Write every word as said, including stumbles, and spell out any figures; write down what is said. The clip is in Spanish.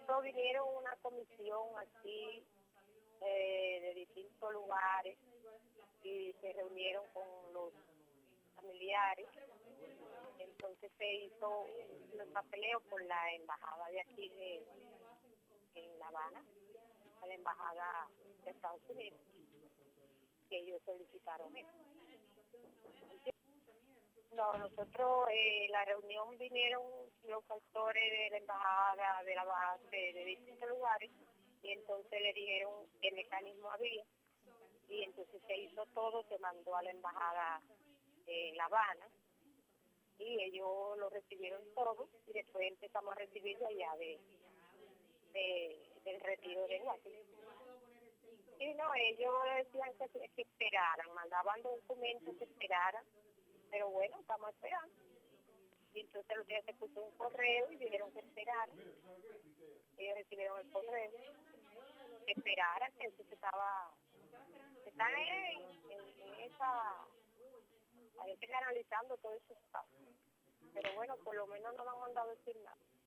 nosotros vinieron una comisión aquí eh, de distintos lugares y se reunieron con los familiares. Entonces se hizo los papeleos por la embajada de aquí de en La Habana, a la embajada de Estados Unidos, que ellos solicitaron eso. No, nosotros, eh, la reunión vinieron los factores de la embajada, de la base, de distintos lugares, y entonces le dijeron qué mecanismo había, y entonces se hizo todo, se mandó a la embajada de La Habana, y ellos lo recibieron todo, y después empezamos a recibirlo allá de, de, del retiro de Washington. Y no, ellos decían que, que esperaran, mandaban documentos que esperaran, pero bueno, estamos esperando. Y entonces los días se puso un correo y dijeron que esperaran. Ellos recibieron el correo, que esperaran, que entonces estaba, que están en, en, en esa, hay que analizando todo eso. Pero bueno, por lo menos no me han mandado a decir nada.